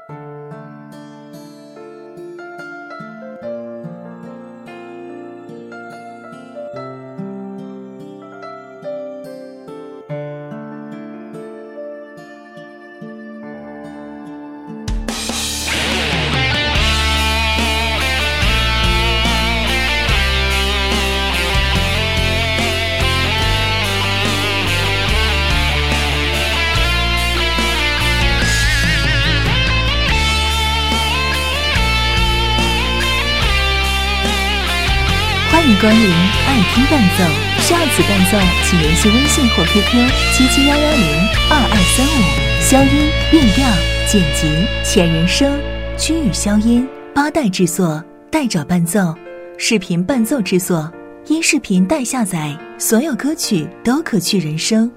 欢迎光临爱听伴奏，下次伴奏请联系微信或 QQ 7711022235，消音、变调、剪辑、前人声、区域消音，8代制作，代找伴奏，视频伴奏制作，音视频代下载，所有歌曲都可去人声。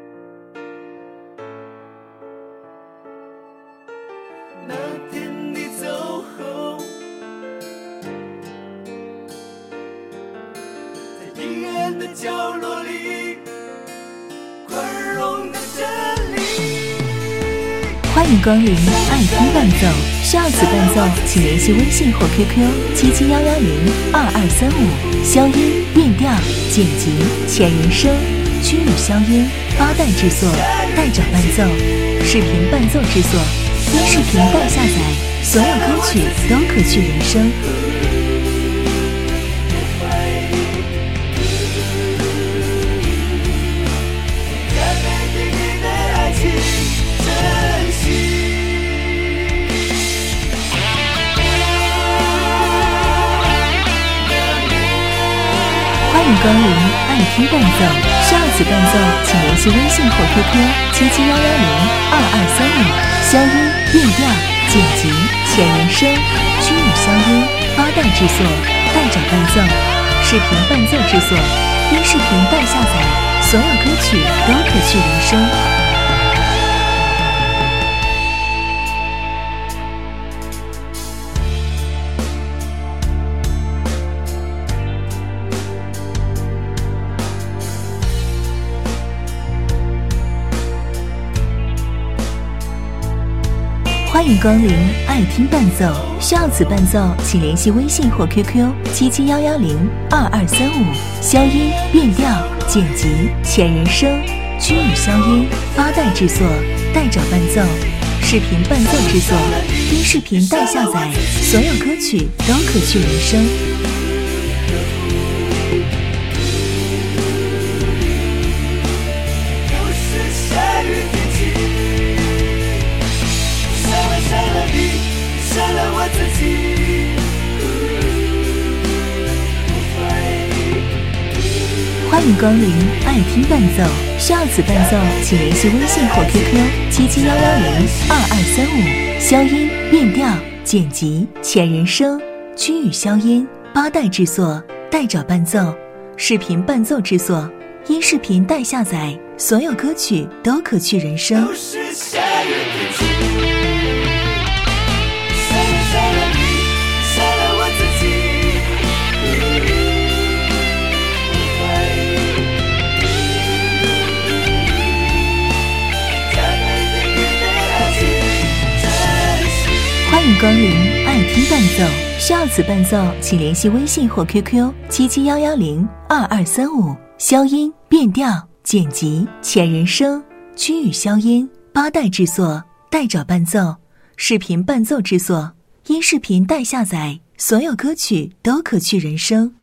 那天你走后，在阴暗的角落里，宽容的真理。 欢迎光临爱听伴奏，下次伴奏请联系微信或 QQ 7711022235，消音、变调、剪辑、前人声、区域消音，8代制作，代找伴奏，视频伴奏制作，音视频代下载，所有歌曲都可去人声。欢迎光临爱听伴奏，下次伴奏请联系微信或 QQ 7711022235，消音、变调、剪辑、前人声、区域消音，8代制作，代找伴奏，视频伴奏制作，音视频代下载，所有歌曲都可去人声。欢迎光临爱听伴奏，下次伴奏请联系微信或 QQ 7711022235，消音、变调、剪辑、前人声、区域消音，8代制作，代找伴奏，视频伴奏制作，音视频代下载，所有歌曲都可去人声。欢迎光临爱听伴奏，下次伴奏请联系微信或 QQ 7711022235，消音、变调、剪辑、前人声、区域消音，8代制作，代找伴奏，视频伴奏制作，音视频代下载，所有歌曲都可去人声。 都是下雨天气。 欢迎光临爱听伴奏，下次伴奏请联系微信或 QQ 7711022235，消音、变调、剪辑、前人声、区域消音，8代制作，代找伴奏，视频伴奏制作，音视频代下载，所有歌曲都可去人声。